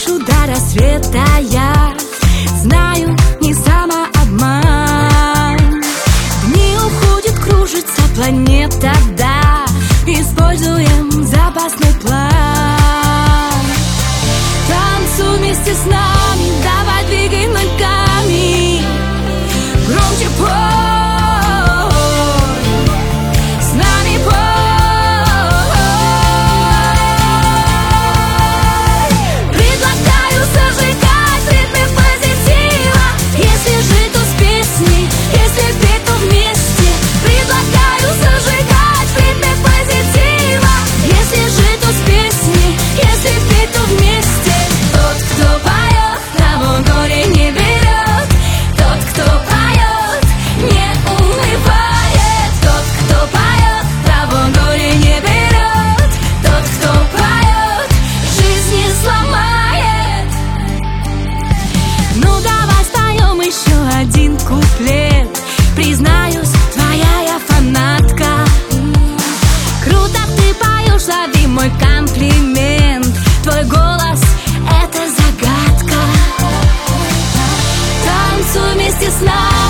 слышу до рассвета я. Знаю, не самообман. Дни уходят, кружится планета, да. Используем запасный план. Танцуй вместе с нами, давай двигай ногами. Громче пой, с нами пой. Предлагаю зажигать в ритме позитива. Если жить, то с песней, если петь, то вместе. Предлагаю зажигать в ритме позитива. Если жить, то с песней, если петь, то вместе. Тот, кто поет, того горе не берет. Тот, кто поет, не унывает. Тот, кто поет, того горе не берет. Тот, кто поет, жизнь не сломает. Ну давай споем еще один куплет. Признаюсь, твоя я фанатка. Круто ты поешь, лови мой комплимент. Твой голос — это загадка. Танцуй вместе с нами.